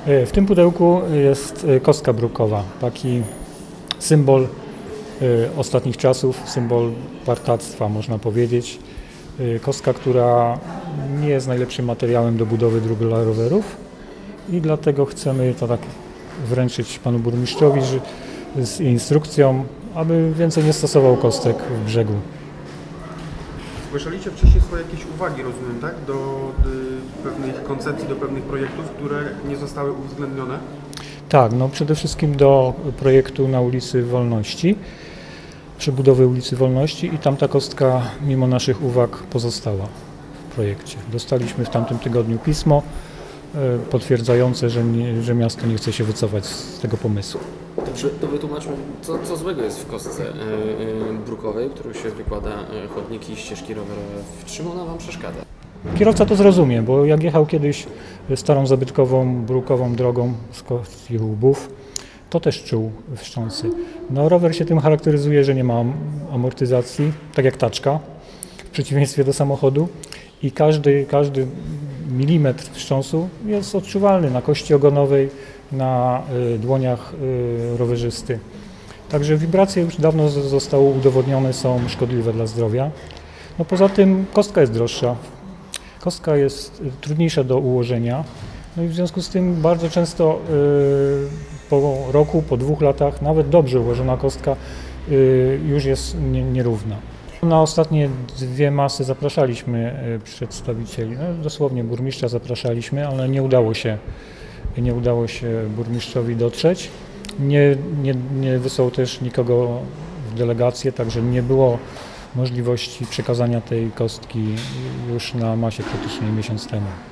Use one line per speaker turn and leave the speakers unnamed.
W tym pudełku jest kostka brukowa, taki symbol ostatnich czasów, symbol partactwa, można powiedzieć. Kostka, która nie jest najlepszym materiałem do budowy dróg dla rowerów i dlatego chcemy to tak wręczyć panu burmistrzowi z instrukcją, aby więcej nie stosował kostek w brzegu.
Zgłaszaliście wcześniej swoje jakieś uwagi, rozumiem, tak? Do pewnych koncepcji, do pewnych projektów, które nie zostały uwzględnione?
Tak, no przede wszystkim do projektu na ulicy Wolności, przebudowy ulicy Wolności i tam ta kostka mimo naszych uwag pozostała w projekcie. Dostaliśmy w tamtym tygodniu pismo potwierdzające, że miasto nie chce się wycofać z tego pomysłu.
Dobrze, to wytłumaczmy, co złego jest w kostce brukowej, którą się wykłada chodniki i ścieżki rowerowe. W czym ona Wam przeszkadza?
Kierowca to zrozumie, bo jak jechał kiedyś starą zabytkową, brukową drogą z Kostki Łubów, to też czuł wstrząsy. No rower się tym charakteryzuje, że nie ma amortyzacji, tak jak taczka, w przeciwieństwie do samochodu i każdy milimetr wstrząsu jest odczuwalny na kości ogonowej, na dłoniach rowerzysty. Także wibracje już dawno zostały udowodnione, są szkodliwe dla zdrowia. No poza tym kostka jest droższa, kostka jest trudniejsza do ułożenia, no i w związku z tym bardzo często po roku, po 2 latach nawet dobrze ułożona kostka już jest nierówna. Na ostatnie 2 masy zapraszaliśmy przedstawicieli, no dosłownie burmistrza zapraszaliśmy, ale nie udało się burmistrzowi dotrzeć. Nie wysłał też nikogo w delegację, także nie było możliwości przekazania tej kostki już na masie krytycznej miesiąc temu.